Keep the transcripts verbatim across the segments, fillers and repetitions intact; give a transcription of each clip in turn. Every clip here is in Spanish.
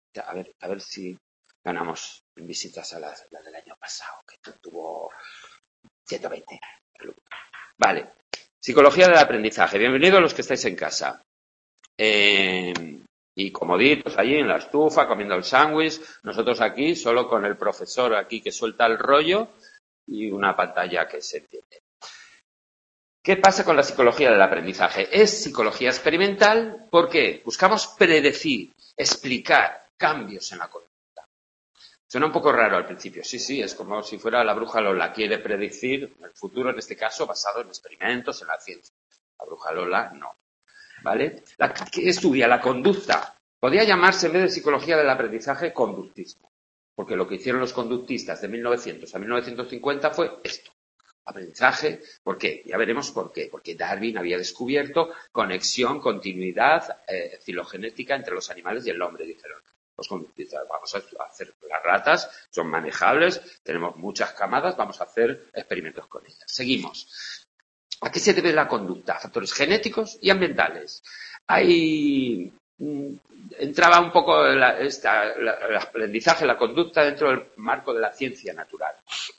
A ver, a ver si ganamos en visitas a la, la del año pasado, que tuvo ciento veinte. Vale. Psicología del aprendizaje. Bienvenidos los que estáis en casa. Eh, y comoditos allí en la estufa, comiendo el sándwich. Nosotros aquí, solo con el profesor aquí que suelta el rollo y una pantalla que se entiende. ¿Qué pasa con la psicología del aprendizaje? Es psicología experimental porque buscamos predecir, explicar cambios en la conducta. Suena un poco raro al principio. Sí, sí, es como si fuera la bruja Lola. Quiere predecir el futuro, en este caso, basado en experimentos, en la ciencia. La bruja Lola, no. ¿Vale? La, ¿Qué estudia? La conducta. Podría llamarse, en vez de psicología del aprendizaje, conductismo. Porque lo que hicieron los conductistas de mil novecientos a mil novecientos cincuenta fue esto. Aprendizaje. ¿Por qué? Ya veremos por qué. Porque Darwin había descubierto conexión, continuidad eh, filogenética entre los animales y el hombre, dijeron. Los conductistas, vamos a hacer las ratas, son manejables, tenemos muchas camadas, vamos a hacer experimentos con ellas. Seguimos. ¿A qué se debe la conducta? Factores genéticos y ambientales. Hay, entraba un poco la, esta, la, el aprendizaje, la conducta dentro del marco de la ciencia natural.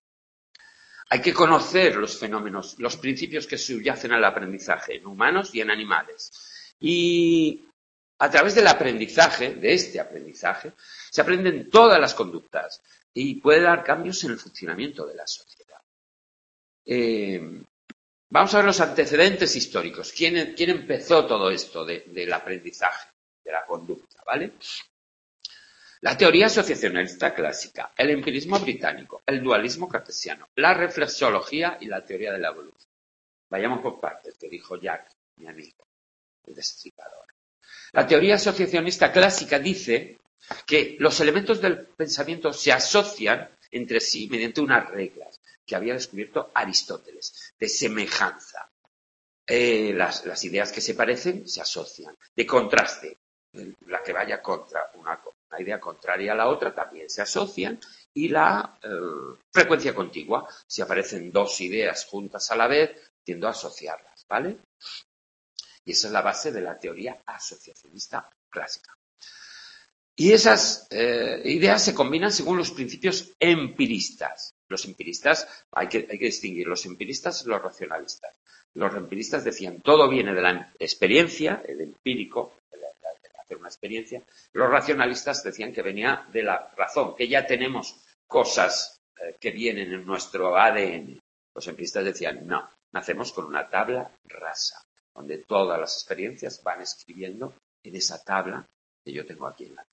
Hay que conocer los fenómenos, los principios que subyacen al aprendizaje en humanos y en animales. Y a través del aprendizaje, de este aprendizaje, se aprenden todas las conductas y puede dar cambios en el funcionamiento de la sociedad. Eh, vamos a ver los antecedentes históricos. ¿Quién, quién empezó todo esto de, del aprendizaje, de la conducta? ¿Vale? La teoría asociacionalista clásica, el empirismo británico, el dualismo cartesiano, la reflexología y la teoría de la evolución. Vayamos por partes, que dijo Jack, mi amigo, el destripador. La teoría asociacionista clásica dice que los elementos del pensamiento se asocian entre sí mediante unas reglas que había descubierto Aristóteles, de semejanza. Eh, las, las ideas que se parecen se asocian, de contraste, la que vaya contra una, una idea contraria a la otra también se asocian, y la eh, frecuencia contigua, si aparecen dos ideas juntas a la vez, tiendo a asociarlas, ¿vale? Y esa es la base de la teoría asociacionista clásica. Y esas eh, ideas se combinan según los principios empiristas. Los empiristas, hay que, hay que distinguir los empiristas y los racionalistas. Los empiristas decían, todo viene de la experiencia, el empírico, de, la, de hacer una experiencia. Los racionalistas decían que venía de la razón, que ya tenemos cosas eh, que vienen en nuestro A D N. Los empiristas decían, no, nacemos con una tabla rasa, donde todas las experiencias van escribiendo en esa tabla que yo tengo aquí en la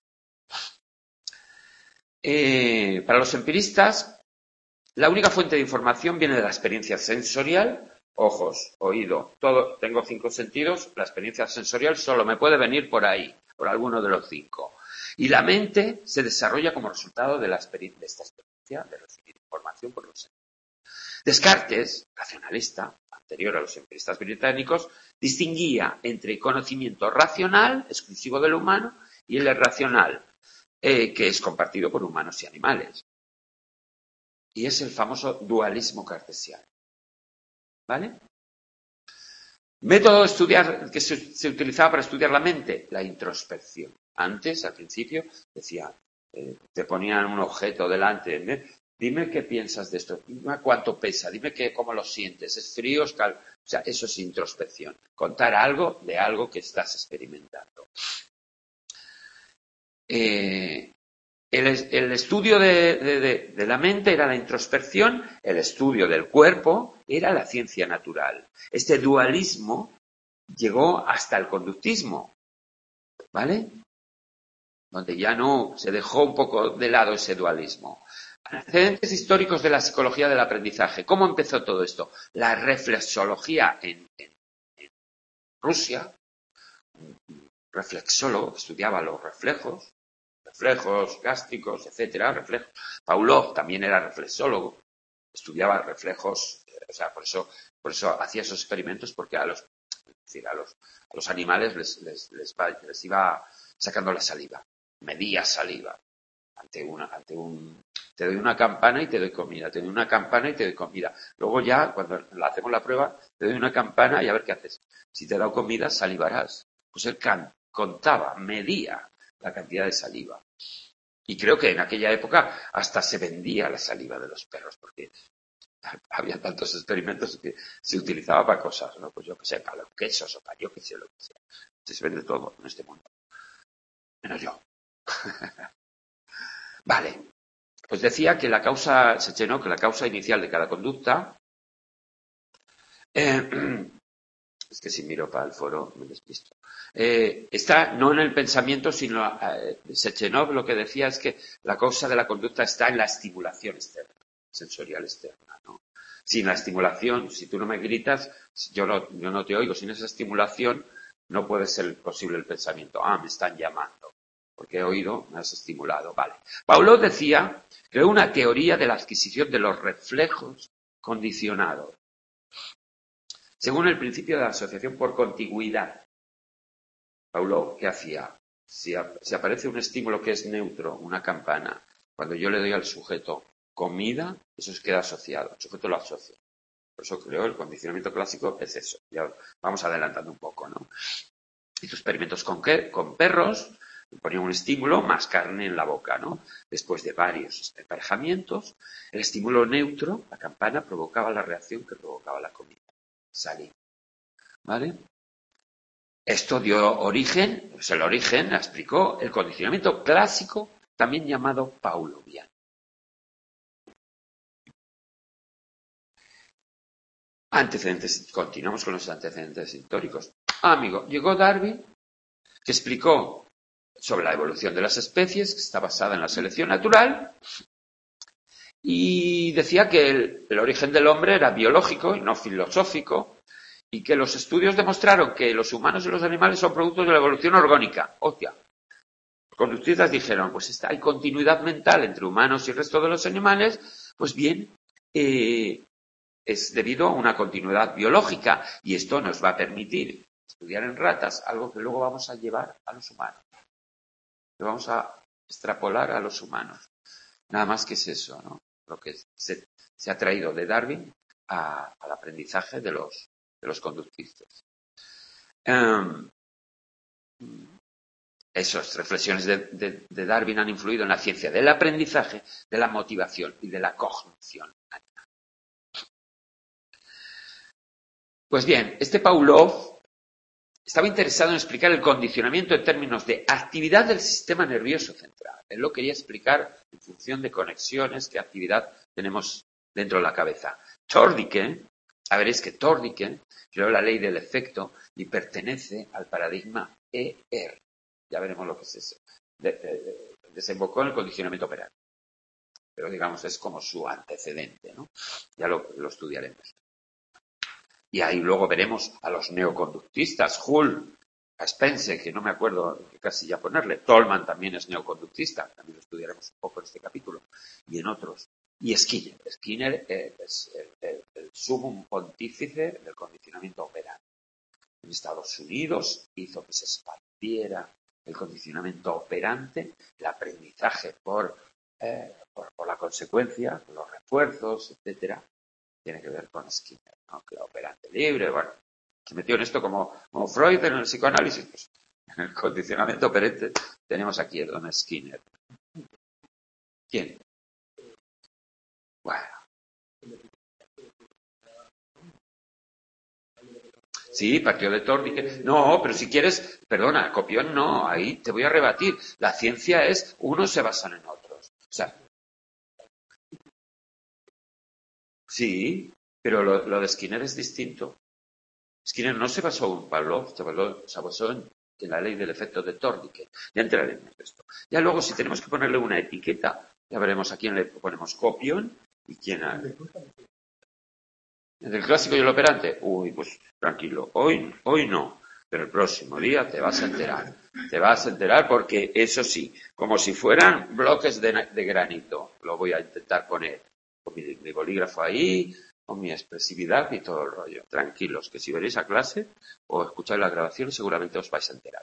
eh, para los empiristas, la única fuente de información viene de la experiencia sensorial, ojos, oído, todo, tengo cinco sentidos, la experiencia sensorial solo me puede venir por ahí, por alguno de los cinco. Y la mente se desarrolla como resultado de, la experiencia, de esta experiencia, de recibir información por los sentidos. Descartes, racionalista, anterior a los empiristas británicos, distinguía entre conocimiento racional, exclusivo del humano, y el irracional, eh, que es compartido por humanos y animales. Y es el famoso dualismo cartesiano. ¿Vale? Método de estudiar que se, se utilizaba para estudiar la mente, la introspección. Antes, al principio, decía, eh, te ponían un objeto delante, ¿eh? Dime qué piensas de esto, dime cuánto pesa, dime qué, cómo lo sientes, es frío, es caldo. O sea, eso es introspección. Contar algo de algo que estás experimentando. Eh, el, el estudio de, de, de, de la mente era la introspección, el estudio del cuerpo era la ciencia natural. Este dualismo llegó hasta el conductismo, ¿vale? Donde ya no se dejó un poco de lado ese dualismo. Antecedentes históricos de la psicología del aprendizaje. ¿Cómo empezó todo esto? La reflexología en, en, en Rusia, un reflexólogo que estudiaba los reflejos, reflejos gástricos, etcétera, reflejos. Pavlov también era reflexólogo, estudiaba reflejos, o sea, por eso, por eso hacía esos experimentos, porque a los, es decir, a los, a los animales les, les, les, les iba sacando la saliva, medía saliva ante una, ante un, te doy una campana y te doy comida, te doy una campana y te doy comida. Luego ya, cuando hacemos la prueba, te doy una campana y a ver qué haces. Si te he dado comida, salivarás. Pues él can, contaba, medía la cantidad de saliva. Y creo que en aquella época hasta se vendía la saliva de los perros, porque había tantos experimentos que se utilizaba para cosas, ¿no? Pues yo que sé, para los quesos o para yo que sé, lo que sea. Se vende todo en este mundo. Menos yo. Vale. Pues decía que la causa, Sechenov, que la causa inicial de cada conducta, eh, es que si miro para el foro me despisto, eh, está no en el pensamiento, sino eh, Sechenov lo que decía es que la causa de la conducta está en la estimulación externa, sensorial externa, ¿no? Sin la estimulación, si tú no me gritas, yo no, yo no te oigo, sin esa estimulación no puede ser posible el pensamiento. Ah, me están llamando, porque he oído, me has estimulado. Vale. Pavlov decía que una teoría de la adquisición de los reflejos condicionados, según el principio de la asociación por contigüidad. Pavlov, ¿qué hacía? Si, si aparece un estímulo que es neutro, una campana, cuando yo le doy al sujeto comida, eso se queda asociado, el sujeto lo asocia. Por eso creo el condicionamiento clásico es eso. Ya vamos adelantando un poco, ¿no? Hizo experimentos con, ¿qué? Con perros, ponía un estímulo más carne en la boca, ¿no? Después de varios emparejamientos, el estímulo neutro, la campana, provocaba la reacción que provocaba la comida. Salí. ¿Vale? Esto dio origen, pues el origen, la explicó, el condicionamiento clásico, también llamado pavloviano. Antecedentes, continuamos con los antecedentes históricos. Ah, amigo, llegó Darwin, que explicó sobre la evolución de las especies, que está basada en la selección natural, y decía que el, el origen del hombre era biológico y no filosófico, y que los estudios demostraron que los humanos y los animales son productos de la evolución orgánica. Hostia. Los conductistas dijeron, pues está, hay continuidad mental entre humanos y el resto de los animales, pues bien, eh, es debido a una continuidad biológica, y esto nos va a permitir estudiar en ratas algo que luego vamos a llevar a los humanos. Lo vamos a extrapolar a los humanos. Nada más que es eso, ¿no? Lo que se, se ha traído de Darwin a, al aprendizaje de los, de los conductistas. Um, esas reflexiones de, de, de Darwin han influido en la ciencia del aprendizaje, de la motivación y de la cognición. Pues bien, este Pavlov estaba interesado en explicar el condicionamiento en términos de actividad del sistema nervioso central. Él lo quería explicar en función de conexiones, qué actividad tenemos dentro de la cabeza. Tordicke, a ver, es que Tordicke creó la ley del efecto y pertenece al paradigma E R. Ya veremos lo que es eso. De, de, de, desembocó en el condicionamiento operante. Pero digamos, es como su antecedente, ¿no? Ya lo, lo estudiaremos. Y ahí luego veremos a los neoconductistas, Hull, a Spencer, que no me acuerdo qué casilla ponerle, Tolman también es neoconductista, también lo estudiaremos un poco en este capítulo, y en otros. Y Skinner, Skinner es el, el, el sumum pontífice del condicionamiento operante. En Estados Unidos hizo que se expandiera el condicionamiento operante, el aprendizaje por, eh, por, por la consecuencia, los refuerzos, etcétera. Tiene que ver con Skinner, ¿no? Que la operante libre, bueno, se metió en esto como, como Freud en el psicoanálisis, pues en el condicionamiento operante tenemos aquí el don Skinner. ¿Quién? Bueno. Sí, partió de Tordicke. No, pero si quieres, perdona, copión no, ahí te voy a rebatir. La ciencia es, unos se basan en otros. O sea, sí, pero lo, lo de Skinner es distinto. Skinner no se basó en Pavlov, se basó, se basó en, en la ley del efecto de Tordicke. Ya entraremos en esto. Ya luego, si tenemos que ponerle una etiqueta, ya veremos a quién le ponemos copión y quién a... ¿El clásico y el operante? Uy, pues tranquilo, hoy, hoy no, pero el próximo día te vas a enterar. Te vas a enterar porque, eso sí, como si fueran bloques de, de granito, lo voy a intentar poner con mi, mi bolígrafo ahí, con mi expresividad y todo el rollo. Tranquilos, que si veréis a clase o escucháis la grabación seguramente os vais a enterar.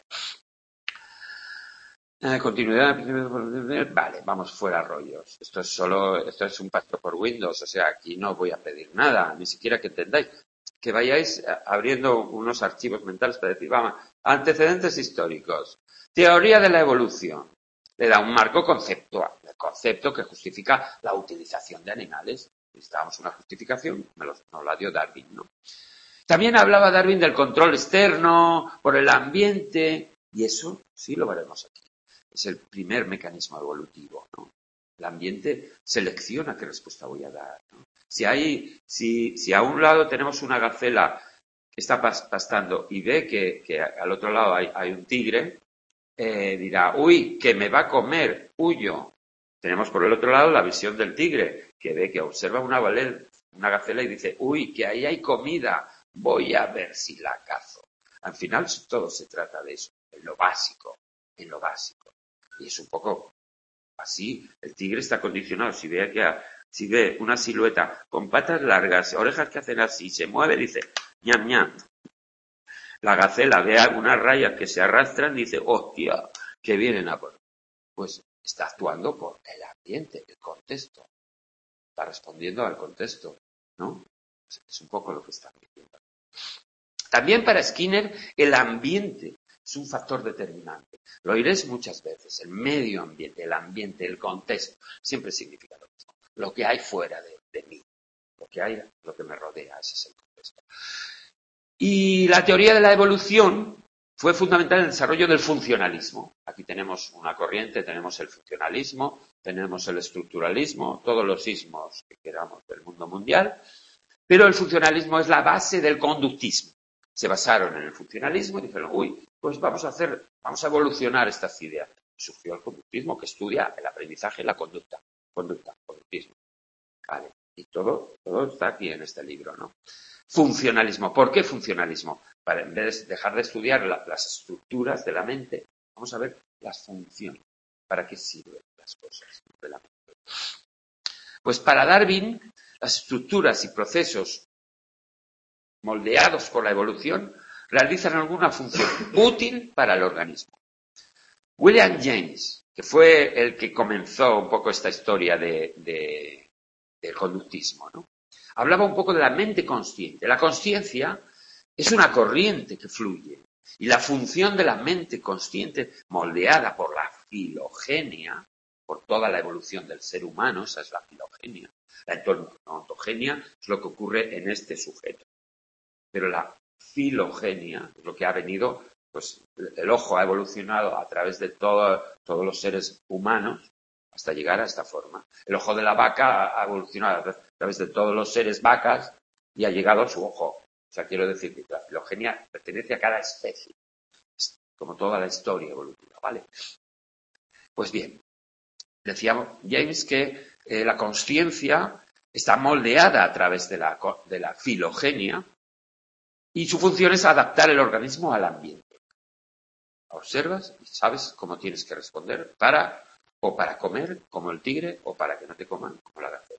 Eh, continuidad, vale, vamos fuera rollos. Esto es solo, esto es un pacto por Windows, o sea, aquí no voy a pedir nada, ni siquiera que entendáis. Que vayáis abriendo unos archivos mentales para decir, vamos, antecedentes históricos, teoría de la evolución. le da un marco conceptual, el concepto que justifica la utilización de animales. Necesitábamos una justificación, nos la dio Darwin, ¿no? También hablaba Darwin del control externo por el ambiente, y eso sí lo veremos aquí. Es el primer mecanismo evolutivo, ¿no? El ambiente selecciona qué respuesta voy a dar, ¿no? Si, hay, si, si a un lado tenemos una gacela que está pastando y ve que, que al otro lado hay, hay un tigre, eh, dirá, uy, que me va a comer, huyo. Tenemos por el otro lado la visión del tigre, que ve que observa una, valer, una gacela y dice, uy, que ahí hay comida, voy a ver si la cazo. Al final todo se trata de eso, en lo básico, en lo básico. Y es un poco así, el tigre está condicionado, si ve, que, si ve una silueta con patas largas, orejas que hacen así, se mueve, dice, ñam, ñam. La gacela ve unas rayas que se arrastran y dice, hostia, que vienen a por. Pues está actuando por el ambiente, el contexto. Está respondiendo al contexto, ¿no? Es un poco lo que está diciendo. También para Skinner, el ambiente es un factor determinante. Lo oiréis muchas veces. El medio ambiente, el ambiente, el contexto, siempre significa lo mismo. Lo que hay fuera de, de mí, lo que hay, lo que me rodea, ese es el contexto. Y la teoría de la evolución fue fundamental en el desarrollo del funcionalismo. Aquí tenemos una corriente, tenemos el funcionalismo, tenemos el estructuralismo, todos los ismos que queramos del mundo mundial, pero el funcionalismo es la base del conductismo. Se basaron en el funcionalismo y dijeron, uy, pues vamos a hacer, vamos a evolucionar estas ideas. Surgió el conductismo que estudia el aprendizaje y la conducta. Conducta, conductismo. Vale. Y todo, todo está aquí en este libro, ¿no? Funcionalismo. ¿Por qué funcionalismo? Para en vez de dejar de estudiar la, las estructuras de la mente, vamos a ver las funciones. ¿Para qué sirven las cosas de la mente? Pues para Darwin, las estructuras y procesos moldeados por la evolución realizan alguna función útil para el organismo. William James, que fue el que comenzó un poco esta historia de, de, del conductismo, ¿no? Hablaba un poco de la mente consciente. La consciencia es una corriente que fluye y la función de la mente consciente, moldeada por la filogenia, por toda la evolución del ser humano, esa es la filogenia. La ontogenia es lo que ocurre en este sujeto. Pero la filogenia es lo que ha venido, pues el ojo ha evolucionado a través de todo, todos los seres humanos hasta llegar a esta forma. El ojo de la vaca ha evolucionado a través de todos los seres vacas y ha llegado a su ojo. O sea, quiero decir que la filogenia pertenece a cada especie, como toda la historia evolutiva, ¿vale? Pues bien, decíamos James que eh, la consciencia está moldeada a través de la, de la filogenia y su función es adaptar el organismo al ambiente. Observas y sabes cómo tienes que responder para o para comer, como el tigre, o para que no te coman, como la gacela.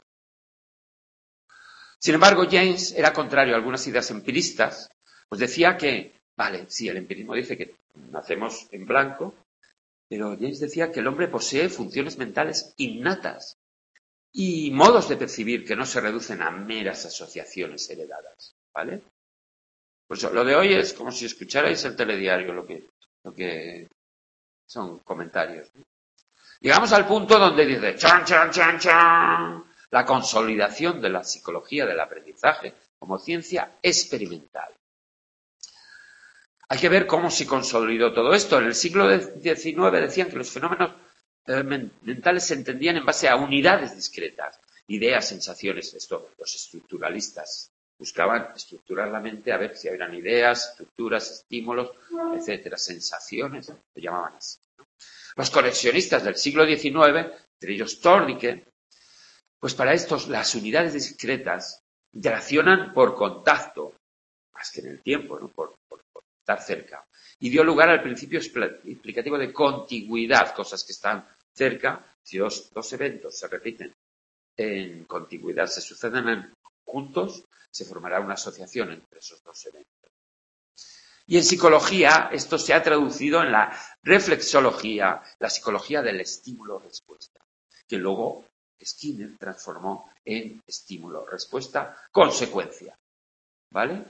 Sin embargo, James era contrario a algunas ideas empiristas, pues decía que, vale, sí, el empirismo dice que nacemos en blanco, pero James decía que el hombre posee funciones mentales innatas y modos de percibir que no se reducen a meras asociaciones heredadas, ¿vale? Pues lo de hoy es como si escucharais el telediario, lo que, lo que son comentarios, ¿no? Llegamos al punto donde dice, chan, chan, chan, chan, la consolidación de la psicología del aprendizaje como ciencia experimental. Hay que ver cómo se consolidó todo esto. En el siglo diecinueve decían que los fenómenos eh, mentales se entendían en base a unidades discretas, ideas, sensaciones. Esto, los estructuralistas buscaban estructurar la mente a ver si eran ideas, estructuras, estímulos, etcétera, sensaciones, lo llamaban así, ¿no? Los conexionistas del siglo diecinueve, entre ellos Thorndike, pues para estos las unidades discretas interaccionan por contacto, más que en el tiempo, ¿no? por, por, por estar cerca. Y dio lugar al principio explicativo de contigüidad, cosas que están cerca. Si dos, dos eventos se repiten en contigüidad, se suceden en, juntos, se formará una asociación entre esos dos eventos. Y en psicología esto se ha traducido en la reflexología, la psicología del estímulo-respuesta, que luego Skinner transformó en estímulo-respuesta-consecuencia. ¿Vale?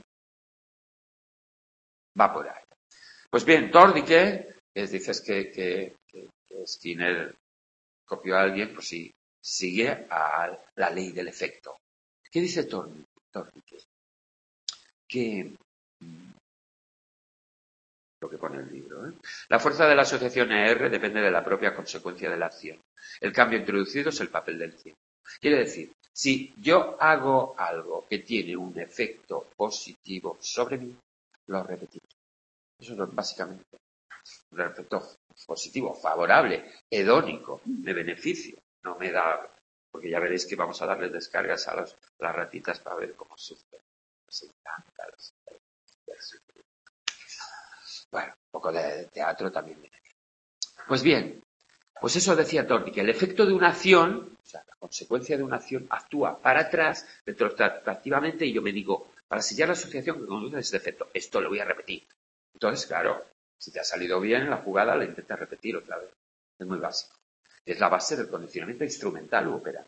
Va por ahí. Pues bien, Thorndike, que dices que, que, que, Skinner copió a alguien, pues sí, sigue a la ley del efecto. ¿Qué dice Thorndike? Que lo que pone el libro, ¿eh? La fuerza de la asociación E R depende de la propia consecuencia de la acción. El cambio introducido es el papel del tiempo. Quiere decir, si yo hago algo que tiene un efecto positivo sobre mí, lo repetiré. Eso es básicamente un efecto positivo, favorable, hedónico, de beneficio. No me da, porque ya veréis que vamos a darles descargas a, los, a las ratitas para ver cómo sufren. Les encanta. Les, les, bueno, un poco de teatro también viene bien. Pues bien, pues eso decía Thorndike, que el efecto de una acción, o sea, la consecuencia de una acción actúa para atrás retroactivamente y yo me digo, para sellar la asociación que conduce a este efecto, esto lo voy a repetir. Entonces, claro, si te ha salido bien la jugada, la intentas repetir otra vez. Es muy básico. Es la base del condicionamiento instrumental u operante.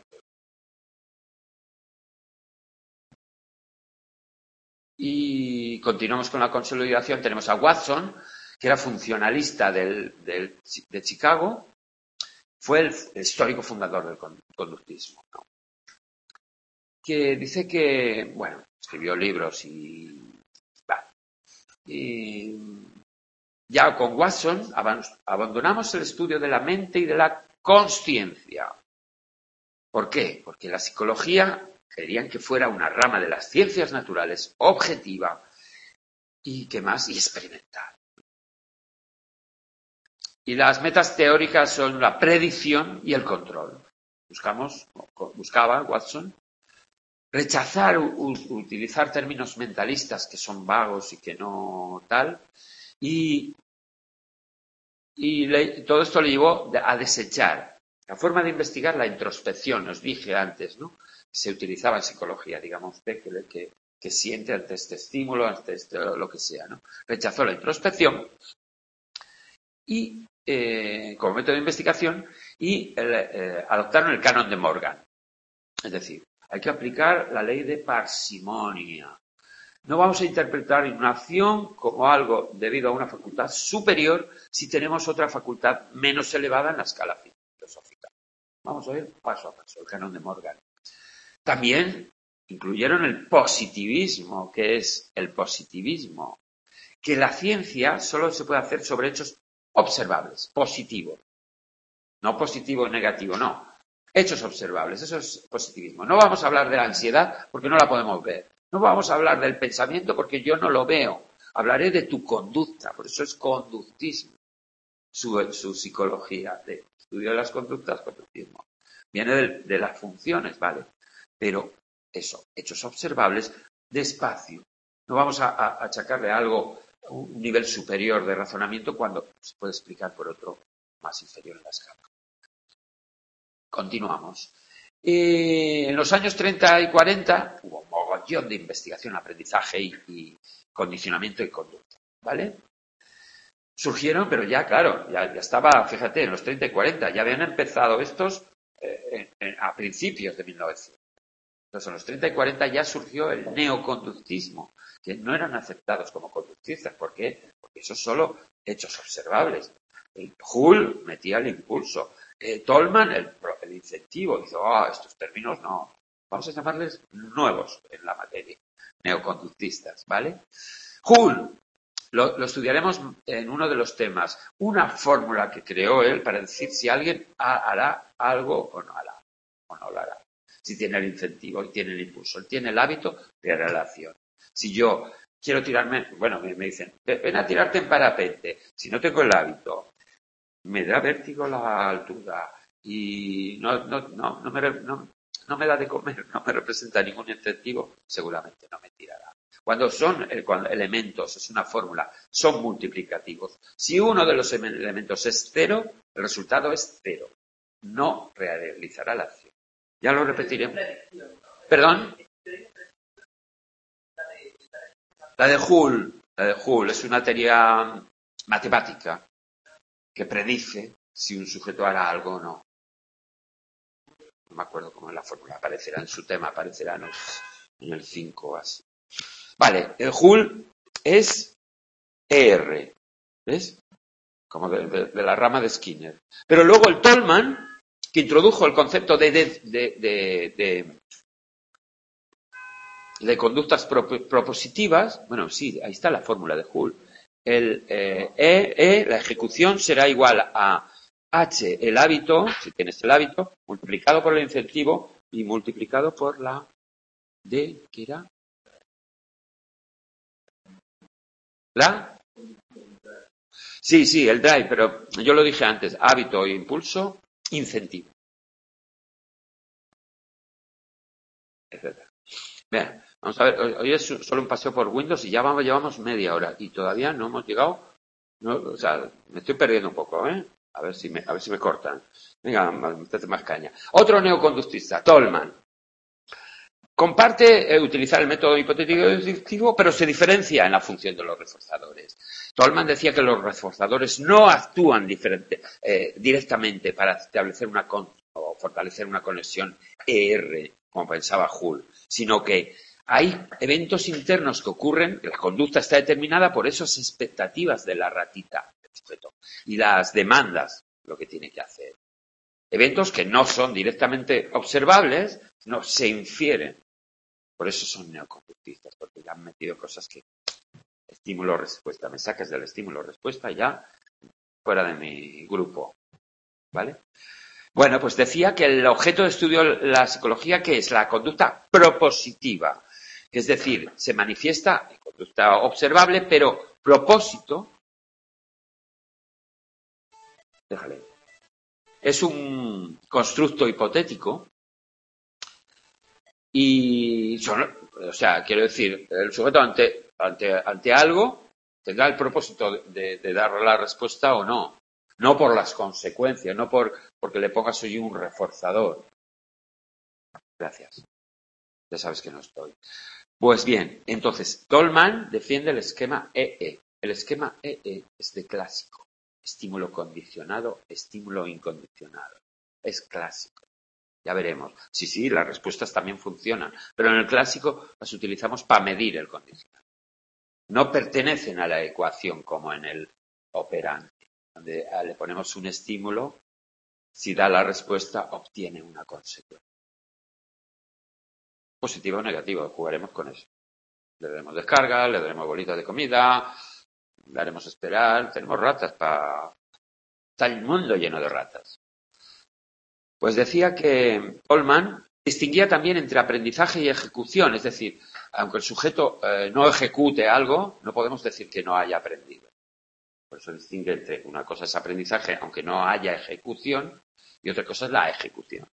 Y continuamos con la consolidación. Tenemos a Watson, que era funcionalista del, del, de Chicago, fue el, el histórico fundador del conductismo, ¿no? Que dice que, bueno, escribió libros y, vale, y ya con Watson abandonamos el estudio de la mente y de la consciencia. ¿Por qué? Porque la psicología querían que fuera una rama de las ciencias naturales objetiva y, ¿qué más? Y experimental. Y las metas teóricas son la predicción y el control. Buscamos, buscaba Watson, rechazar u, utilizar términos mentalistas que son vagos y que no tal, y, y le, todo esto le llevó a desechar la forma de investigar la introspección, os dije antes, ¿no? Se utilizaba en psicología, digamos, que, que, que siente ante este estímulo, ante este, lo que sea, ¿no? Rechazó la introspección y eh, como método de investigación y eh, adoptaron el canon de Morgan. Es decir, hay que aplicar la ley de parsimonia. No vamos a interpretar una acción como algo debido a una facultad superior si tenemos otra facultad menos elevada en la escala filosófica. Vamos a ver paso a paso el canon de Morgan. También incluyeron el positivismo, que es el positivismo, que la ciencia solo se puede hacer sobre hechos observables, positivo. No positivo y negativo, no. Hechos observables, eso es positivismo. No vamos a hablar de la ansiedad porque no la podemos ver. No vamos a hablar del pensamiento porque yo no lo veo. Hablaré de tu conducta, por eso es conductismo. Su, su psicología de estudio de las conductas, conductismo. Viene de, de las funciones, ¿vale? Pero eso, hechos observables, despacio. No vamos a, a achacarle algo, un nivel superior de razonamiento cuando se puede explicar por otro más inferior en la escala. Continuamos. Eh, en los años treinta y cuarenta hubo un mogollón de investigación, aprendizaje y, y condicionamiento y conducta, ¿vale? Surgieron, pero ya, claro, ya, ya estaba, fíjate, en los treinta y cuarenta, ya habían empezado estos eh, en, en, a principios de mil novecientos. Entonces, en los treinta y cuarenta ya surgió el neoconductismo, que no eran aceptados como conductistas. ¿Por qué? Porque eso solo hechos observables. El Hull metía el impulso. Eh, Tolman, el, el incentivo. Dice, oh, estos términos no. Vamos a llamarles nuevos en la materia. Neoconductistas, ¿vale? Hull, lo, lo estudiaremos en uno de los temas. Una fórmula que creó él para decir si alguien hará algo o no hará. O no lo hará. Si tiene el incentivo y tiene el impulso, él tiene el hábito de relación. Si yo quiero tirarme, bueno, me, me dicen, ven a tirarte en parapente, si no tengo el hábito, me da vértigo la altura y no, no, no, no, me, no, no me da de comer, no me representa ningún incentivo, seguramente no me tirará. Cuando son cuando elementos, es una fórmula, son multiplicativos. Si uno de los elementos es cero, el resultado es cero. No realizará la acción. Ya lo repetiremos. ¿Perdón? La de Hull. La de Hull es una teoría matemática que predice si un sujeto hará algo o no. No me acuerdo cómo es la fórmula. Aparecerá en su tema, aparecerá en el, en el cinco o así. Vale, el Hull es E R. ¿Ves? como de, de, de la rama de Skinner. Pero luego el Tolman, que introdujo el concepto de, de, de, de, de, de conductas pro, propositivas, bueno, sí, ahí está la fórmula de Hull. El eh, e, e, la ejecución será igual a H, el hábito, si tienes el hábito, multiplicado por el incentivo y multiplicado por la D, ¿qué era? ¿La? Sí, sí, el drive, pero yo lo dije antes, hábito e impulso, incentivo. Etcétera. Bien, vamos a ver, hoy es solo un paseo por Windows y ya vamos, llevamos media hora y todavía no hemos llegado, no, o sea, me estoy perdiendo un poco, ¿eh? A ver si me, a ver si me cortan. Venga, métete más caña. Otro neoconductista, Tolman. Comparte eh, utilizar el método hipotético deductivo, pero se diferencia en la función de los reforzadores. Tolman decía que los reforzadores no actúan diferente, eh, directamente para establecer una con, o fortalecer una conexión E R, como pensaba Hull, sino que hay eventos internos que ocurren, la conducta está determinada por esas expectativas de la ratita del sujeto y las demandas, lo que tiene que hacer. Eventos que no son directamente observables, no se infieren. Por eso son neoconductistas, porque ya han metido cosas que estímulo-respuesta. Me sacas del estímulo-respuesta ya fuera de mi grupo. ¿Vale? Bueno, pues decía que el objeto de estudio de la psicología, que es la conducta propositiva, que es decir, se manifiesta en conducta observable, pero propósito, déjale, es un constructo hipotético. Y son, o sea, quiero decir, el sujeto ante, ante, ante algo tendrá el propósito de, de dar la respuesta o no. No por las consecuencias, no por porque le pongas hoy un reforzador. Gracias. Ya sabes que no estoy. Pues bien, entonces, Tolman defiende el esquema E E. El esquema E E es de clásico. Estímulo condicionado, estímulo incondicionado. Es clásico. Ya veremos. Sí, sí, las respuestas también funcionan, pero en el clásico las utilizamos para medir el condicional. No pertenecen a la ecuación como en el operante, donde le ponemos un estímulo, si da la respuesta, obtiene una consecuencia. Positivo o negativo, jugaremos con eso. Le daremos descarga, le daremos bolitas de comida, le haremos esperar, tenemos ratas para... Está el mundo lleno de ratas. Pues decía que Tolman distinguía también entre aprendizaje y ejecución, es decir, aunque el sujeto eh, no ejecute algo, no podemos decir que no haya aprendido. Por eso distingue entre una cosa es aprendizaje, aunque no haya ejecución, y otra cosa es la ejecución.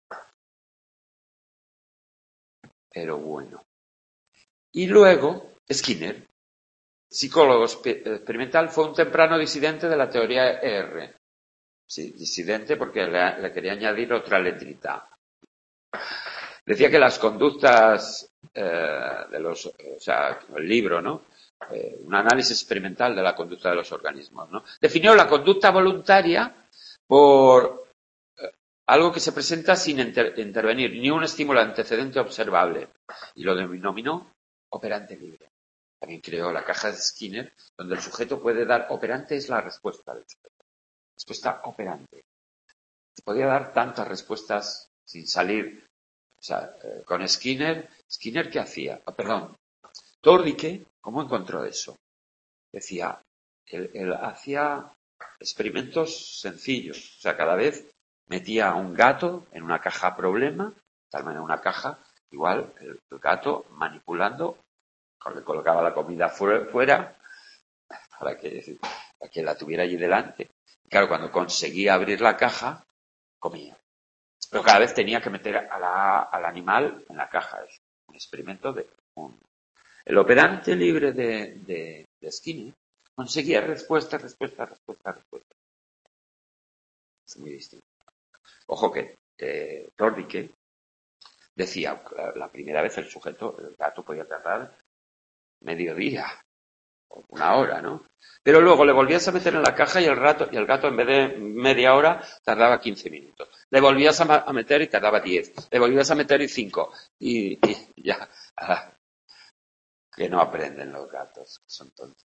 Pero bueno. Y luego, Skinner, psicólogo experimental, fue un temprano disidente de la teoría E R. Sí, disidente porque le, le quería añadir otra letrita. Decía que las conductas eh, de los, o sea, el libro, ¿no? Eh, un análisis experimental de la conducta de los organismos, ¿no? Definió la conducta voluntaria por eh, algo que se presenta sin inter intervenir ni un estímulo antecedente observable y lo denominó operante libre. También creó la caja de Skinner, donde el sujeto puede dar operante es la respuesta del sujeto. Respuesta operante. Se podía dar tantas respuestas sin salir. O sea, eh, con Skinner, ¿Skinner qué hacía? Oh, perdón, Tordicke, ¿cómo encontró eso? Decía, él, él hacía experimentos sencillos. O sea, cada vez metía a un gato en una caja problema, tal manera una caja, igual el, el gato manipulando, le colocaba la comida fuera, fuera para, que, para que la tuviera allí delante. Claro, cuando conseguía abrir la caja, comía. Pero cada vez tenía que meter a la, al animal en la caja. Es un experimento de un... El operante libre de, de, de Skinner conseguía respuesta, respuesta, respuesta, respuesta. Es muy distinto. Ojo que eh, Tordicke decía, la, la primera vez el sujeto, el gato podía tardar medio día o una hora, ¿no? Pero luego le volvías a meter en la caja y el, rato, y el gato en vez de media hora tardaba quince minutos. Le volvías a, a meter y tardaba diez. Le volvías a meter y cinco. Y, y ya. Ah, que no aprenden los gatos, que son tontos.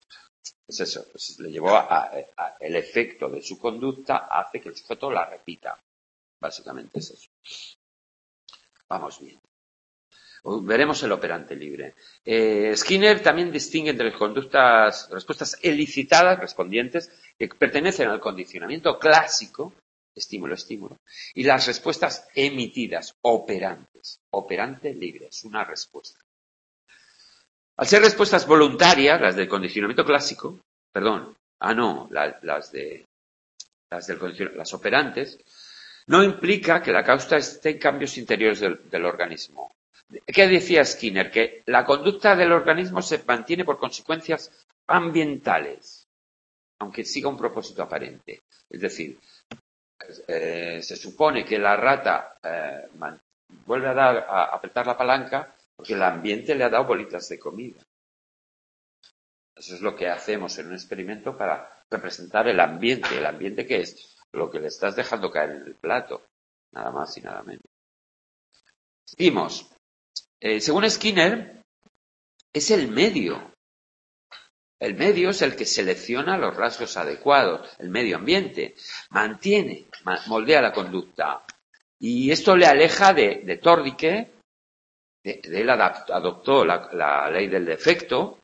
pues eso, pues le llevó a, a, a el efecto de su conducta hace que el sujeto la repita. Básicamente es eso. Vamos bien. Veremos el operante libre. Eh, Skinner también distingue entre las conductas, respuestas elicitadas, respondientes, que pertenecen al condicionamiento clásico, estímulo-estímulo, y las respuestas emitidas, operantes. Operante libre, es una respuesta. Al ser respuestas voluntarias, las del condicionamiento clásico, perdón, ah no, la, las de las del condicionamiento, las operantes, no implica que la causa esté en cambios interiores del, del organismo. ¿Qué decía Skinner? Que la conducta del organismo se mantiene por consecuencias ambientales, aunque siga un propósito aparente. Es decir, eh, se supone que la rata eh, man, vuelve a, dar, a apretar la palanca porque el ambiente le ha dado bolitas de comida. Eso es lo que hacemos en un experimento para representar el ambiente. ¿El ambiente qué es? Lo que le estás dejando caer en el plato. Nada más y nada menos. Seguimos. Eh, según Skinner, es el medio. El medio es el que selecciona los rasgos adecuados, el medio ambiente, mantiene, moldea la conducta. Y esto le aleja de, de Tordicke, de, de él adoptó la, la ley del defecto.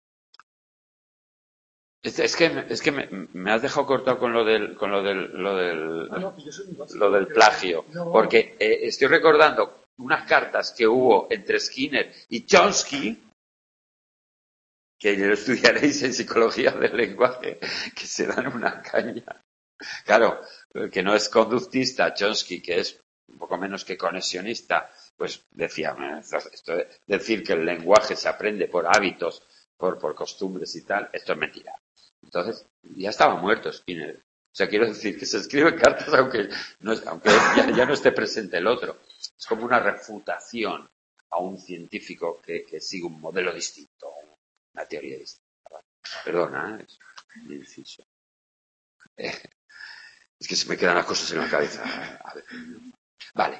Es, es que, es que me, me has dejado cortado con lo del, con lo del, lo del, ah, no, lo del plagio, no. Porque eh, estoy recordando unas cartas que hubo entre Skinner y Chomsky, que lo estudiaréis en psicología del lenguaje, que se dan una caña. Claro, que no es conductista, Chomsky, que es un poco menos que conexionista, pues decía, esto de decir que el lenguaje se aprende por hábitos, por, por costumbres y tal, esto es mentira. Entonces, ya estaba muerto Skinner. O sea, quiero decir que se escriben cartas aunque, no, aunque ya, ya no esté presente el otro. Es como una refutación a un científico que, que sigue un modelo distinto, una teoría distinta. Perdona, ¿eh? Es un inciso. Eh, es que se me quedan las cosas en la cabeza. A ver. Vale.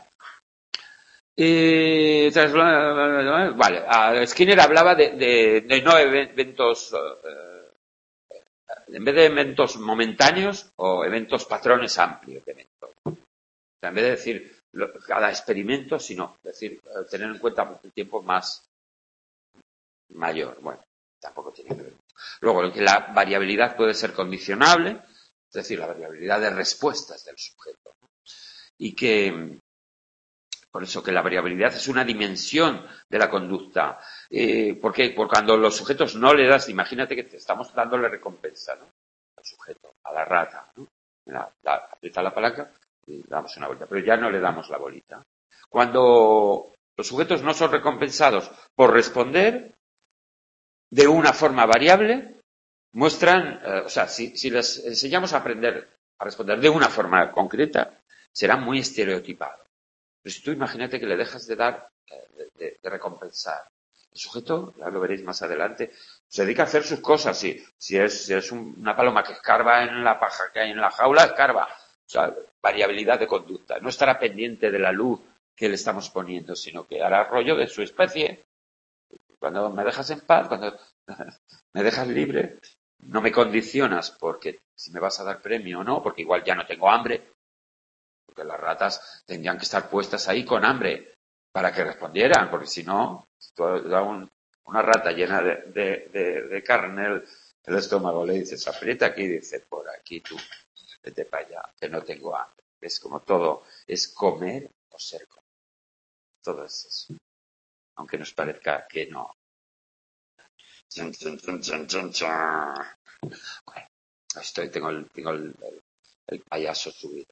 Eh, vale. Skinner hablaba de, de, de no eventos, eh, en vez de eventos momentáneos o eventos patrones amplios de eventos. O sea, en vez de decir lo, cada experimento, sino decir, tener en cuenta el tiempo más mayor. Bueno, tampoco tiene que ver. Luego, que la variabilidad puede ser condicionable, es decir, la variabilidad de respuestas del sujeto. ¿No? Y que, por eso que la variabilidad es una dimensión de la conducta. Eh, ¿Por qué? Porque cuando los sujetos no le das, imagínate que te estamos dándole recompensa, ¿no? Al sujeto, a la rata, ¿no? La, la, aprieta la palanca y le damos una bolita, pero ya no le damos la bolita. Cuando los sujetos no son recompensados por responder de una forma variable, muestran, eh, o sea, si, si les enseñamos a aprender a responder de una forma concreta, será muy estereotipado. Pero si tú imagínate que le dejas de dar, eh, de, de, de recompensar, el sujeto, ya lo veréis más adelante, se dedica a hacer sus cosas. Si, si es, si es un, una paloma que escarba en la paja que hay en la jaula, escarba. O sea, variabilidad de conducta. No estará pendiente de la luz que le estamos poniendo, sino que hará rollo de su especie. Cuando me dejas en paz, cuando me dejas libre, no me condicionas porque si me vas a dar premio o no, porque igual ya no tengo hambre, porque las ratas tendrían que estar puestas ahí con hambre para que respondieran, porque si no, si tú das un, una rata llena de, de, de, de carne en el, el estómago, le dices, aprieta aquí, y dice, por aquí tú, vete para allá, que no tengo hambre. Es como todo, es comer o ser comido. Todo es eso. Aunque nos parezca que no. Chun, chun, chun, chun, chun, chun. Bueno, estoy, tengo el, tengo el, el, el payaso subido.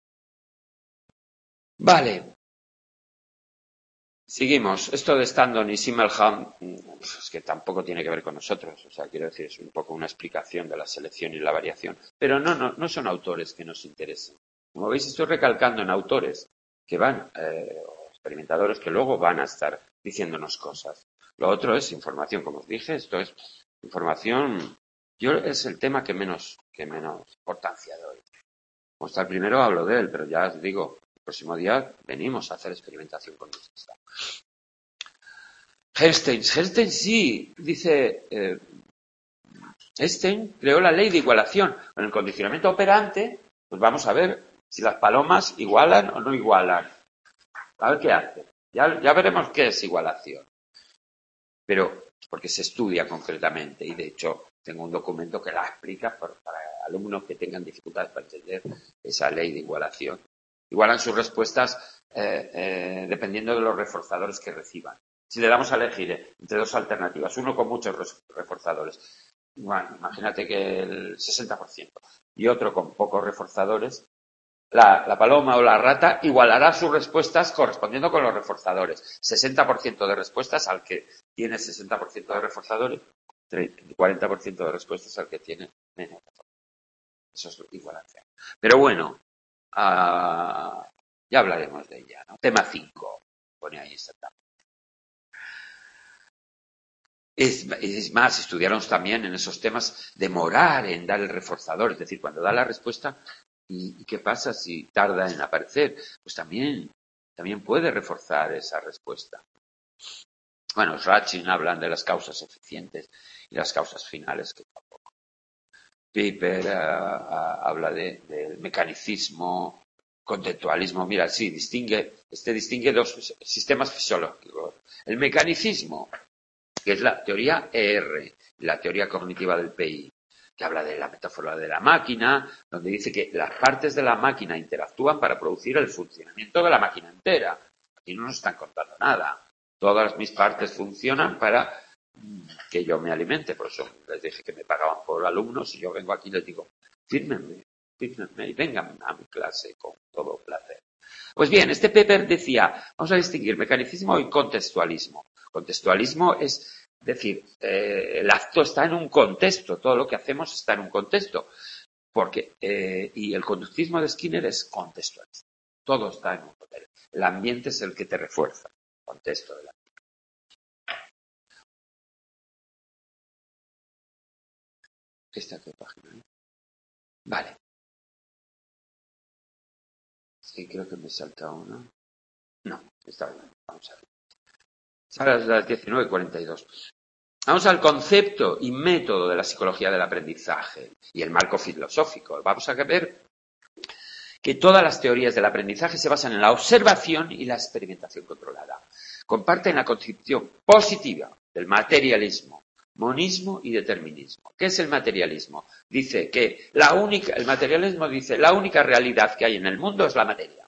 Vale. Seguimos. Esto de Standon y Simmelham, pues es que tampoco tiene que ver con nosotros. O sea, quiero decir, es un poco una explicación de la selección y la variación. Pero no, no, no son autores que nos interesen. Como veis, estoy recalcando en autores que van, eh, experimentadores que luego van a estar diciéndonos cosas. Lo otro es información, como os dije, esto es información. Yo es el tema que menos, que menos importancia doy. Como está el primero, hablo de él, pero ya os digo, el próximo día venimos a hacer experimentación con esto. Herstein, Herstein sí, dice, eh, Einstein creó la ley de igualación. Con el condicionamiento operante, pues vamos a ver si las palomas igualan o no igualan. A ver qué hace. Ya, ya veremos qué es igualación. Pero, porque se estudia concretamente, y de hecho tengo un documento que la explica por, para alumnos que tengan dificultades para entender esa ley de igualación. Igualan sus respuestas eh, eh, dependiendo de los reforzadores que reciban. Si le damos a elegir entre dos alternativas, uno con muchos reforzadores, bueno, imagínate que el sesenta por ciento, y otro con pocos reforzadores, la, la paloma o la rata igualará sus respuestas correspondiendo con los reforzadores. sesenta por ciento de respuestas al que tiene sesenta por ciento de reforzadores, cuarenta por ciento de respuestas al que tiene menos reforzadores. Eso es igualación. Pero bueno, uh, ya hablaremos de ella, ¿no? Tema cinco, pone ahí exactamente. Es, es más, estudiaron también en esos temas demorar en dar el reforzador, es decir, cuando da la respuesta, ¿y, y qué pasa si tarda en aparecer? Pues también, también puede reforzar esa respuesta. Bueno, los Ratchin hablan de las causas eficientes y las causas finales, que tampoco. Piper uh, uh, habla de, del mecanicismo, conceptualismo. Mira, sí, distingue, este distingue dos sistemas fisiológicos. El mecanicismo, que es la teoría E R, la teoría cognitiva del P I, que habla de la metáfora de la máquina, donde dice que las partes de la máquina interactúan para producir el funcionamiento de la máquina entera. Aquí no nos están contando nada. Todas mis partes funcionan para que yo me alimente. Por eso les dije que me pagaban por alumnos, y yo vengo aquí y les digo, fírmenme, fírmenme y vengan a mi clase con todo placer. Pues bien, este paper decía, vamos a distinguir mecanicismo y contextualismo. Contextualismo es decir, eh, el acto está en un contexto, todo lo que hacemos está en un contexto. Porque, eh, y el conductismo de Skinner es contextualismo. Todo está en un contexto. El ambiente es el que te refuerza. El contexto del ambiente. ¿Esta qué página es? Vale. Sí, creo que me salta una. No, está bien. Vamos a ver. Ahora es las diecinueve cuarenta y dos. Vamos al concepto y método de la psicología del aprendizaje y el marco filosófico. Vamos a ver que todas las teorías del aprendizaje se basan en la observación y la experimentación controlada. Comparten la concepción positiva del materialismo, monismo y determinismo. ¿Qué es el materialismo? Dice que la única, el materialismo dice la única realidad que hay en el mundo es la materia.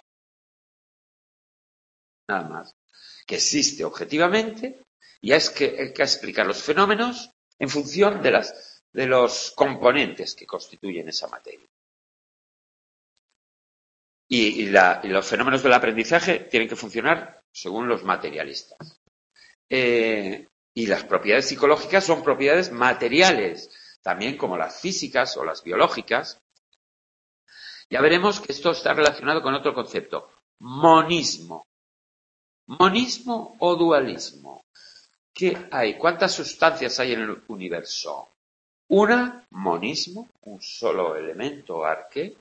Nada más. Que existe objetivamente y es que hay que explicar los fenómenos en función de, las, de los componentes que constituyen esa materia. Y, y, la, y los fenómenos del aprendizaje tienen que funcionar según los materialistas. Eh, y las propiedades psicológicas son propiedades materiales, también como las físicas o las biológicas. Ya veremos que esto está relacionado con otro concepto, monismo. ¿Monismo o dualismo? ¿Qué hay? ¿Cuántas sustancias hay en el universo? Una, monismo, un solo elemento arque,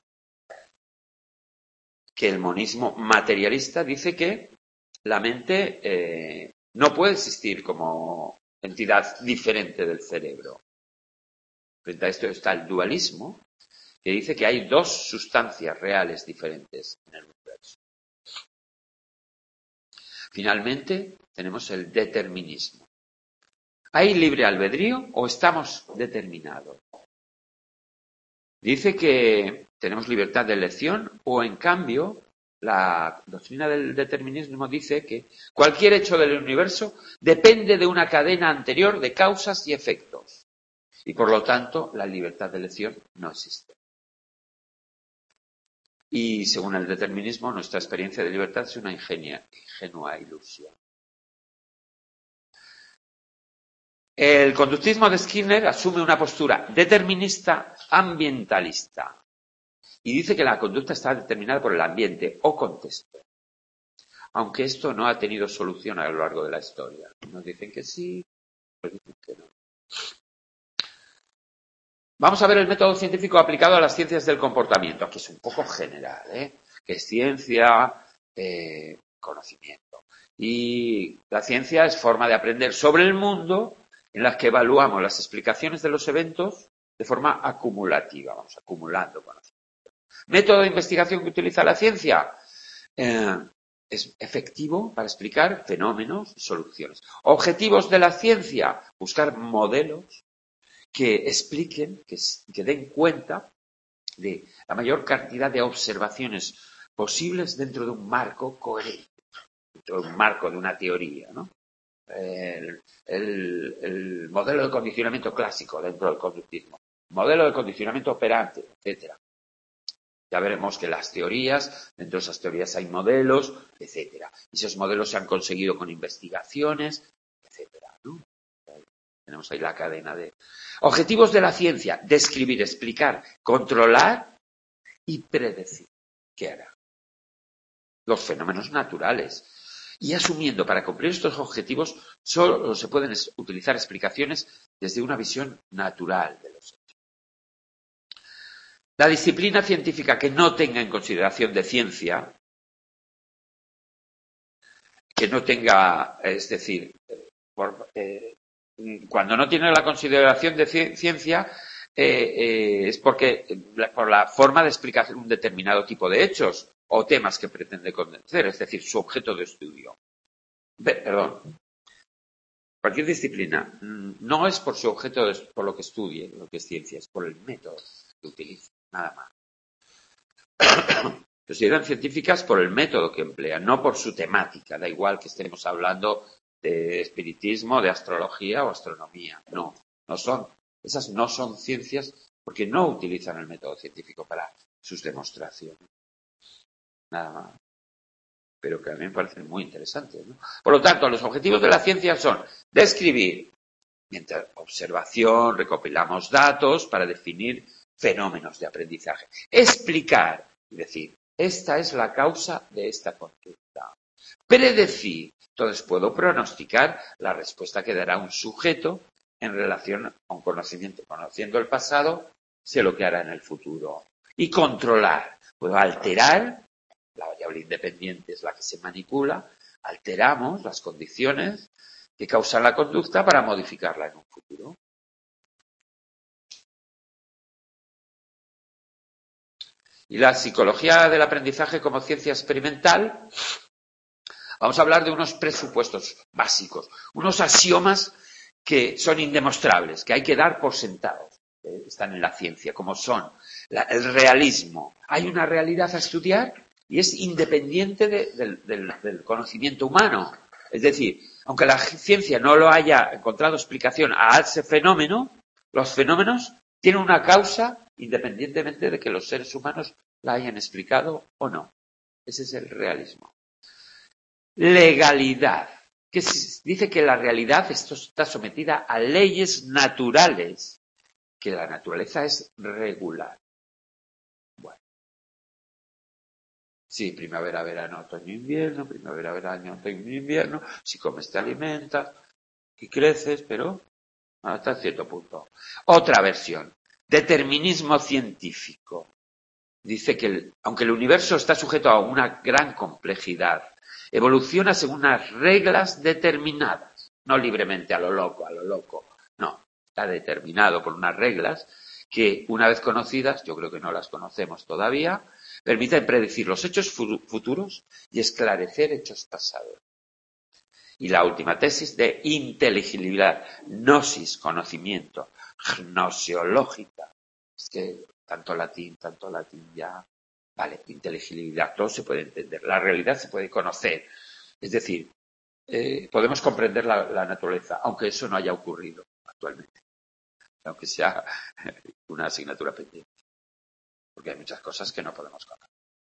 que el monismo materialista dice que la mente eh, no puede existir como entidad diferente del cerebro. Frente a esto está el dualismo, que dice que hay dos sustancias reales diferentes en el universo. Finalmente, tenemos el determinismo. ¿Hay libre albedrío o estamos determinados? Dice que tenemos libertad de elección o, en cambio, la doctrina del determinismo dice que cualquier hecho del universo depende de una cadena anterior de causas y efectos. Y, por lo tanto, la libertad de elección no existe. Y, según el determinismo, nuestra experiencia de libertad es una ingenia, ingenua ilusión. El conductismo de Skinner asume una postura determinista ambientalista y dice que la conducta está determinada por el ambiente o contexto. Aunque esto no ha tenido solución a lo largo de la historia. Nos dicen que sí, nos dicen que no. Vamos a ver el método científico aplicado a las ciencias del comportamiento, que es un poco general, ¿eh? Que es ciencia, eh, conocimiento. Y la ciencia es forma de aprender sobre el mundo en las que evaluamos las explicaciones de los eventos de forma acumulativa, vamos acumulando conocimiento. Método de investigación que utiliza la ciencia eh, es efectivo para explicar fenómenos y soluciones. Objetivos de la ciencia, buscar modelos que expliquen, que, que den cuenta de la mayor cantidad de observaciones posibles dentro de un marco coherente, dentro de un marco de una teoría, ¿no? El, el, el modelo de condicionamiento clásico dentro del conductismo, modelo de condicionamiento operante, etcétera. Ya veremos que las teorías, dentro de esas teorías hay modelos, etcétera. Y esos modelos se han conseguido con investigaciones, etcétera, ¿no? Tenemos ahí la cadena de objetivos de la ciencia: describir, explicar, controlar y predecir. ¿Qué hará? Los fenómenos naturales. Y asumiendo, para cumplir estos objetivos, solo se pueden utilizar explicaciones desde una visión natural de los hechos. La disciplina científica que no tenga en consideración de ciencia, que no tenga, es decir, por, eh, cuando no tiene la consideración de ciencia, eh, eh, es porque por la forma de explicar un determinado tipo de hechos o temas que pretende conocer, es decir, su objeto de estudio. Perdón. Cualquier disciplina no es por su objeto, de, por lo que estudie, lo que es ciencia, es por el método que utiliza, nada más. Consideran científicas por el método que emplean, no por su temática. Da igual que estemos hablando de espiritismo, de astrología o astronomía. No, no son. Esas no son ciencias porque no utilizan el método científico para sus demostraciones. Nada más. Pero que a mí me parecen muy interesantes, ¿no? Por lo tanto, los objetivos de la ciencia son describir, mientras observación, recopilamos datos para definir fenómenos de aprendizaje. Explicar, es decir, esta es la causa de esta conducta. Predecir, entonces puedo pronosticar la respuesta que dará un sujeto en relación a un conocimiento. Conociendo el pasado, sé lo que hará en el futuro. Y controlar, puedo alterar. La variable independiente es la que se manipula, alteramos las condiciones que causan la conducta para modificarla en un futuro. Y la psicología del aprendizaje como ciencia experimental, vamos a hablar de unos presupuestos básicos, unos axiomas que son indemostrables, que hay que dar por sentados, que están en la ciencia, como son la, el realismo. ¿Hay una realidad a estudiar? Y es independiente de, de, de, del conocimiento humano. Es decir, aunque la ciencia no lo haya encontrado explicación a ese fenómeno, los fenómenos tienen una causa independientemente de que los seres humanos la hayan explicado o no. Ese es el realismo. Legalidad, que dice que la realidad esto está sometida a leyes naturales, que la naturaleza es regular. Sí, primavera, verano, otoño, invierno, primavera, verano, otoño, invierno. Si comes te alimentas y creces, pero hasta cierto punto. Otra versión, determinismo científico. Dice que el, aunque el universo está sujeto a una gran complejidad, evoluciona según unas reglas determinadas, no libremente a lo loco, a lo loco. No, está determinado por unas reglas que, una vez conocidas, yo creo que no las conocemos todavía, permiten predecir los hechos futuros y esclarecer hechos pasados. Y la última tesis de inteligibilidad, gnosis, conocimiento, gnoseológica. Es que tanto latín, tanto latín ya. Vale, inteligibilidad, todo se puede entender. La realidad se puede conocer. Es decir, eh, podemos comprender la, la naturaleza, aunque eso no haya ocurrido actualmente. Aunque sea una asignatura pendiente. Porque hay muchas cosas que no podemos conocer.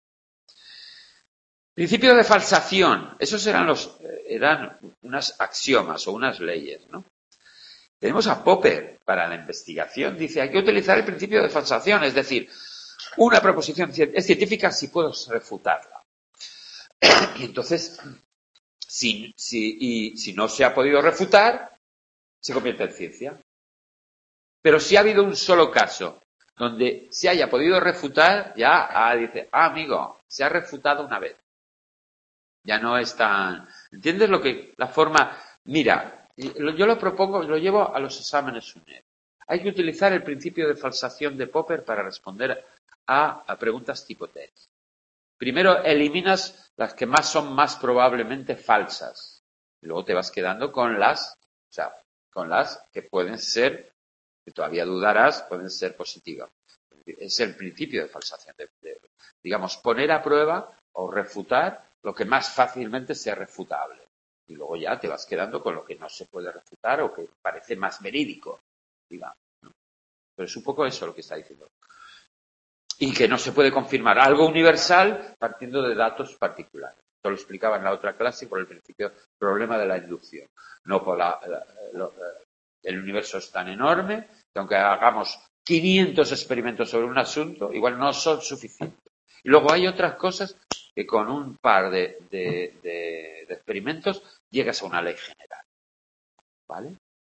Principio de falsación. Esos eran los eran unas axiomas o unas leyes, ¿no? Tenemos a Popper para la investigación. Dice, hay que utilizar el principio de falsación. Es decir, una proposición es científica si puedo refutarla. Y entonces, si, si, y, si no se ha podido refutar, se convierte en ciencia. Pero si ha habido un solo caso donde se haya podido refutar, ya ah, dice, ah, amigo, se ha refutado una vez. Ya no es tan... ¿Entiendes lo que la forma? Mira, yo lo propongo, lo llevo a los exámenes U N E D. hay que utilizar el principio de falsación de Popper para responder a, a preguntas tipo test. Primero eliminas las que más son más probablemente falsas. Y luego te vas quedando con las, o sea, con las que pueden ser, que todavía dudarás, pueden ser positivas. Es el principio de falsación de, de, digamos, poner a prueba o refutar lo que más fácilmente sea refutable. Y luego ya te vas quedando con lo que no se puede refutar o que parece más verídico, digamos, ¿no? Pero es un poco eso lo que está diciendo. Y que no se puede confirmar algo universal partiendo de datos particulares. Esto lo explicaba en la otra clase por el principio problema de la inducción. No por la, la, la, el universo es tan enorme que aunque hagamos quinientos experimentos sobre un asunto, igual no son suficientes. Y luego hay otras cosas que con un par de, de, de, de experimentos llegas a una ley general. ¿Vale?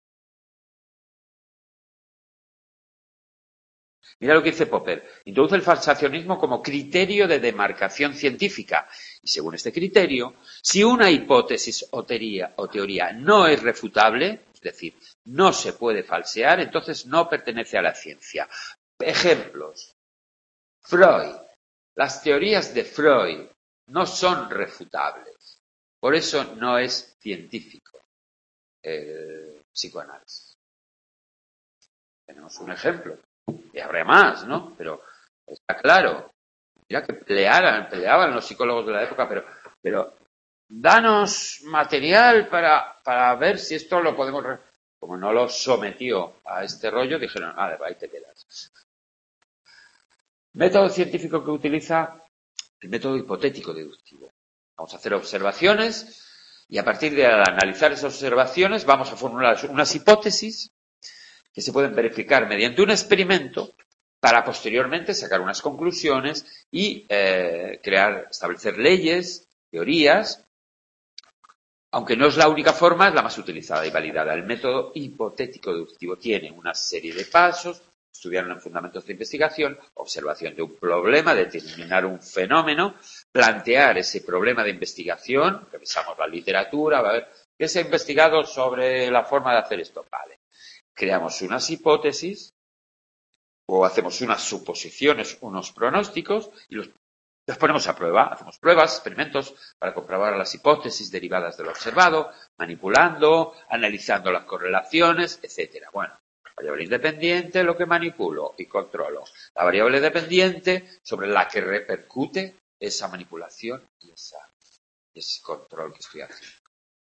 Mira lo que dice Popper. Introduce el falsacionismo como criterio de demarcación científica. Y según este criterio, si una hipótesis o teoría, o teoría no es refutable, es decir, no se puede falsear, entonces no pertenece a la ciencia. Ejemplos. Freud. Las teorías de Freud no son refutables. Por eso no es científico el psicoanálisis. Tenemos un ejemplo. Y habrá más, ¿no? Pero está claro. Mira que peleaban, peleaban los psicólogos de la época, pero, pero danos material para, para ver si esto lo podemos... Re... Como no lo sometió a este rollo, dijeron, ah, ahí te quedas. Método científico que utiliza el método hipotético deductivo. Vamos a hacer observaciones y a partir de analizar esas observaciones vamos a formular unas hipótesis que se pueden verificar mediante un experimento para posteriormente sacar unas conclusiones y eh, crear, establecer leyes, teorías, aunque no es la única forma, es la más utilizada y validada. El método hipotético deductivo tiene una serie de pasos, estudiar los fundamentos de investigación, observación de un problema, determinar un fenómeno, plantear ese problema de investigación, revisamos la literatura, a ver qué se ha investigado sobre la forma de hacer esto. Vale. Creamos unas hipótesis o hacemos unas suposiciones, unos pronósticos y los, los ponemos a prueba. Hacemos pruebas, experimentos para comprobar las hipótesis derivadas de lo observado, manipulando, analizando las correlaciones, etcétera. Bueno, variable independiente, lo que manipulo y controlo. La variable dependiente sobre la que repercute esa manipulación y esa, ese control que estoy haciendo.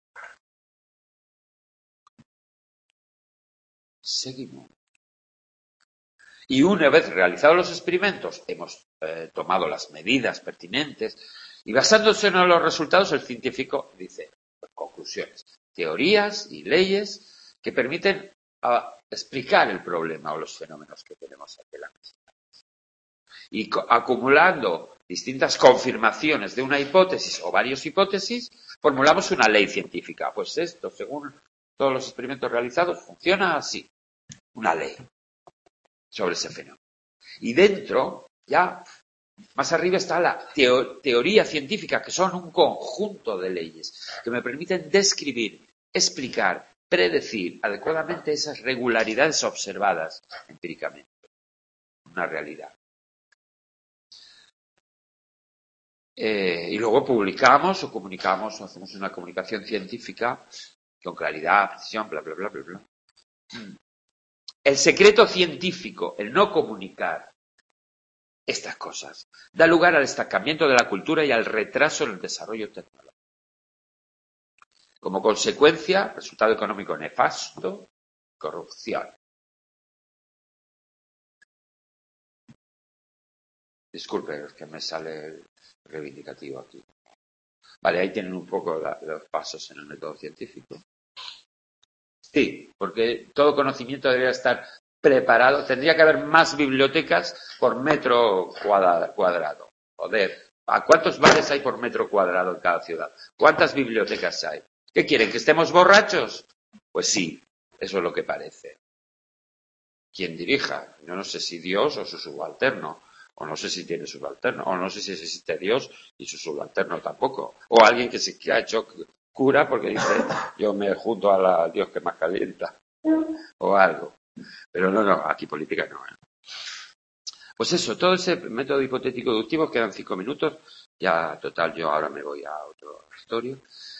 Seguimos. Y una vez realizados los experimentos, hemos eh, tomado las medidas pertinentes y basándose en los resultados, el científico dice, pues, conclusiones, teorías y leyes que permiten a, explicar el problema o los fenómenos que tenemos ante la mesa. Y acumulando distintas confirmaciones de una hipótesis o varias hipótesis, formulamos una ley científica. Pues esto, según todos los experimentos realizados, funciona así. Una ley sobre ese fenómeno. Y dentro, ya más arriba está la teo- teoría científica, que son un conjunto de leyes que me permiten describir, explicar, predecir adecuadamente esas regularidades observadas empíricamente. Una realidad. Eh, y luego publicamos o comunicamos o hacemos una comunicación científica con claridad, precisión, bla, bla, bla, bla, bla. El secreto científico, el no comunicar estas cosas, da lugar al estancamiento de la cultura y al retraso en el desarrollo tecnológico. Como consecuencia, resultado económico nefasto, corrupción. Disculpe, es que me sale el reivindicativo aquí. Vale, ahí tienen un poco la, los pasos en el método científico. Sí, porque todo conocimiento debería estar preparado. Tendría que haber más bibliotecas por metro cuadrado. Joder, ¿a cuántos bares hay por metro cuadrado en cada ciudad? ¿Cuántas bibliotecas hay? ¿Qué quieren? ¿Que estemos borrachos? Pues sí, eso es lo que parece. Quien dirija, yo no sé si Dios o su subalterno, o no sé si tiene subalterno, o no sé si existe Dios y su subalterno tampoco, o alguien que se que ha hecho cura porque dice yo me junto a la Dios que más calienta o algo. Pero no, no, aquí política no. ¿eh? Pues eso, todo ese método hipotético deductivo, quedan cinco minutos, ya total, yo ahora me voy a otro historia.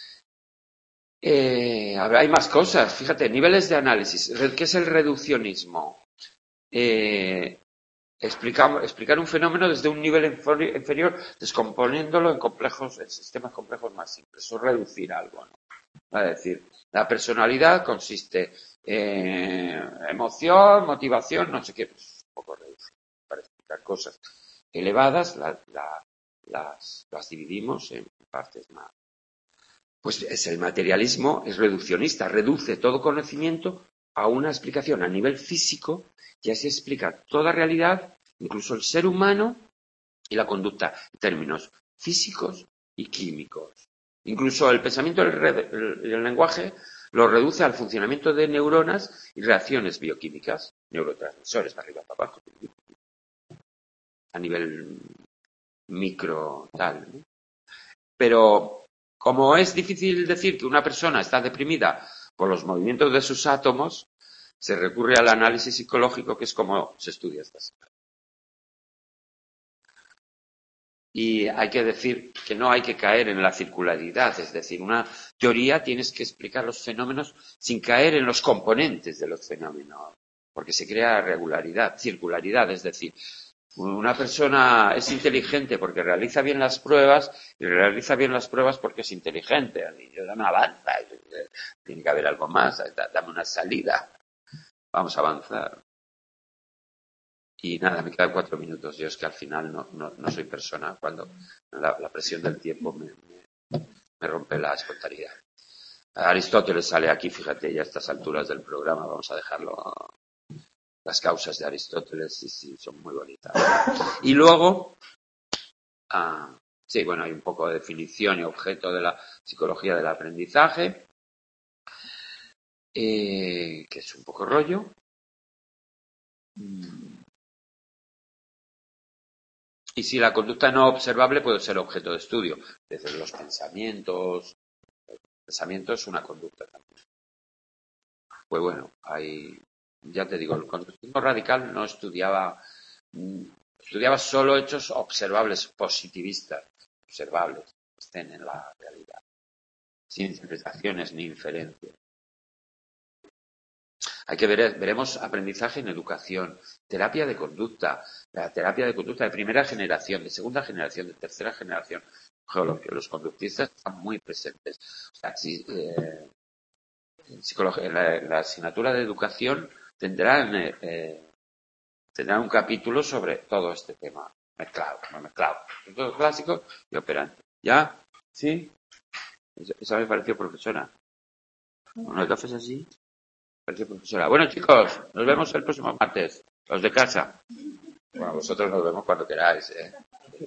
Eh, hay más cosas, fíjate, niveles de análisis. ¿Qué es el reduccionismo? Eh, explicar, explicar un fenómeno desde un nivel inferior, descomponiéndolo en complejos, en sistemas complejos más simples. Eso es reducir algo, ¿no? Es decir, la personalidad consiste en emoción, motivación, no sé qué, pues un poco reducir. Para explicar cosas elevadas, la, la, las, las dividimos en partes más. Pues es el materialismo, es reduccionista, reduce todo conocimiento a una explicación a nivel físico y así explica toda realidad, incluso el ser humano y la conducta, en términos físicos y químicos. Incluso el pensamiento y el, el, el lenguaje lo reduce al funcionamiento de neuronas y reacciones bioquímicas, neurotransmisores, para arriba, para abajo, a nivel micro tal, ¿no? Pero como es difícil decir que una persona está deprimida por los movimientos de sus átomos, se recurre al análisis psicológico, que es como se estudia esta situación. Y hay que decir que no hay que caer en la circularidad, es decir, una teoría tienes que explicar los fenómenos sin caer en los componentes de los fenómenos, porque se crea regularidad, circularidad, es decir, una persona es inteligente porque realiza bien las pruebas y realiza bien las pruebas porque es inteligente. Y yo no avanza, tiene que haber algo más, dame una salida. Vamos a avanzar. Y nada, me quedan cuatro minutos. Yo es que al final no, no, no soy persona cuando la, la presión del tiempo me, me, me rompe la espontaneidad. Aristóteles sale aquí, fíjate, ya a estas alturas del programa, vamos a dejarlo. Las causas de Aristóteles, sí, sí, son muy bonitas. Y luego, ah, sí, bueno, hay un poco de definición y objeto de la psicología del aprendizaje, eh, que es un poco rollo. Y si la conducta no observable puede ser objeto de estudio, desde los pensamientos. El pensamiento es una conducta también. Pues bueno, hay, ya te digo, el conductismo radical no estudiaba, estudiaba solo hechos observables, positivistas, observables, que estén en la realidad, sin interpretaciones ni inferencias. Hay que ver, veremos aprendizaje en educación, terapia de conducta, la terapia de conducta de primera generación, de segunda generación, de tercera generación. Los conductistas están muy presentes. O sea, si, eh, en psicología, en la, en la asignatura de educación tendrán, eh, tendrán un capítulo sobre todo este tema. Mezclado, no mezclado. Todo clásico y operante. ¿Ya? ¿Sí? Esa me pareció profesora. ¿No te haces así? Pareció profesora. Bueno, chicos, nos vemos el próximo martes. Los de casa. Bueno, vosotros nos vemos cuando queráis, ¿eh?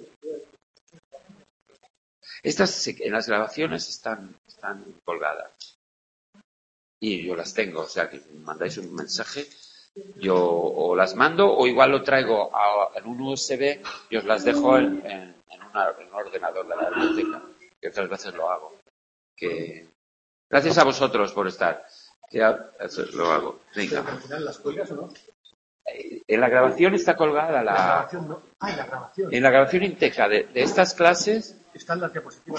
Estas en las grabaciones están, están colgadas. Y yo las tengo, o sea que si me mandáis un mensaje, yo o las mando o igual lo traigo a, en un U S B y os las dejo en, en, en, una, en un ordenador de la biblioteca, que otras veces lo hago. Que gracias a vosotros por estar. Que lo hago. Venga. ¿Al final las cuelgas o no? En la grabación está colgada la... La grabación no. Ah, en la grabación. En la grabación íntegra de, de estas clases... Están las diapositivas.